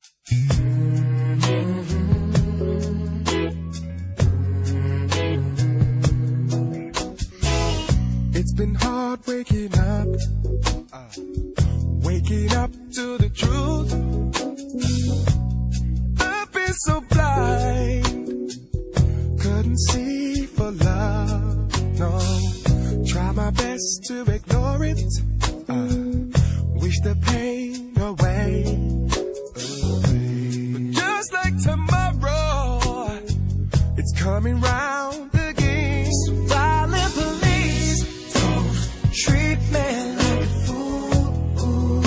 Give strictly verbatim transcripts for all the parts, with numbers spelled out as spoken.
It's been hard waking up, uh, waking up to the truth. I've been so blind, couldn't see for love, no. Try my best to ignore it, uh, wish the pain away. But just like tomorrow, it's coming round again. So darling, please don't treat me like a fool.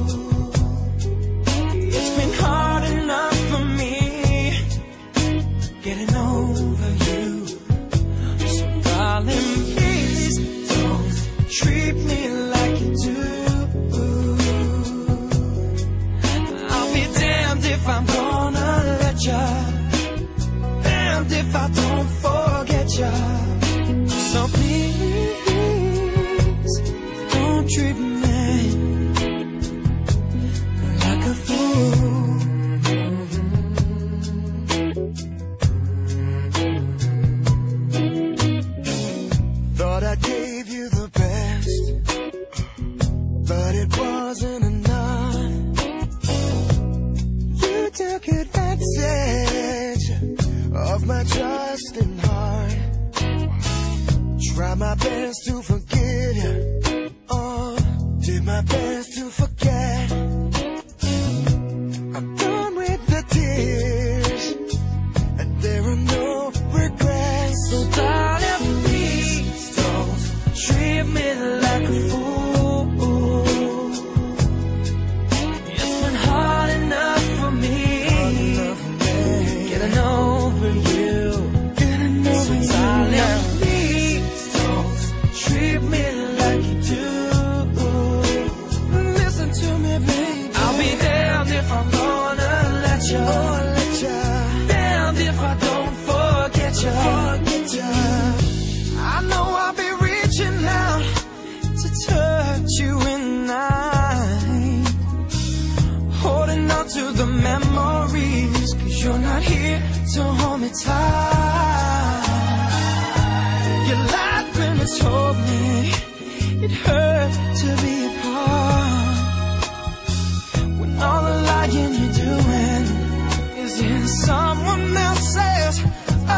It's been hard enough for me getting over you. So darling, please don't treat me like you do. I'll be damned if I'm gonna let ya, damned if I don't forget ya. So please don't treat me like a fool. Thought I gave you the best, but it wasn't enough. You took advantage of my trust and heart. Try my best to forget you, oh, did my best to forget. I'm done with the tears, and there are no regrets. So darling, please don't treat me like a fool. It's been hard enough for me getting over you. So darling, please don't treat me like you do. Listen to me, baby. I'll be damned if I'm gonna let you, oh, let you. Damned if I don't forget you, forget you. I know I'll be reaching out to touch you in night, holding on to the memories, 'cause you're not here to hold me tight. You lied when you told me it hurt to be apart, when all the lying you're doing is in someone else's. Oh,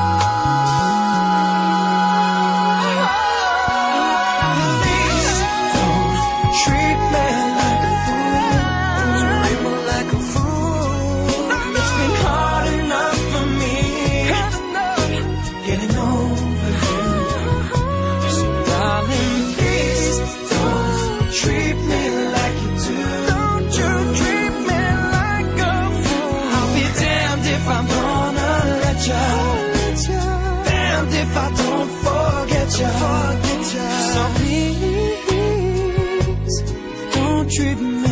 please don't treat me like a fool. Treat me like a fool. It's been hard enough for me getting over you. So darling, please don't treat me like you do. Don't you treat me like a fool. I'll be damned if I'm gonna let you, damned if I don't forget you, forget you. So please don't treat me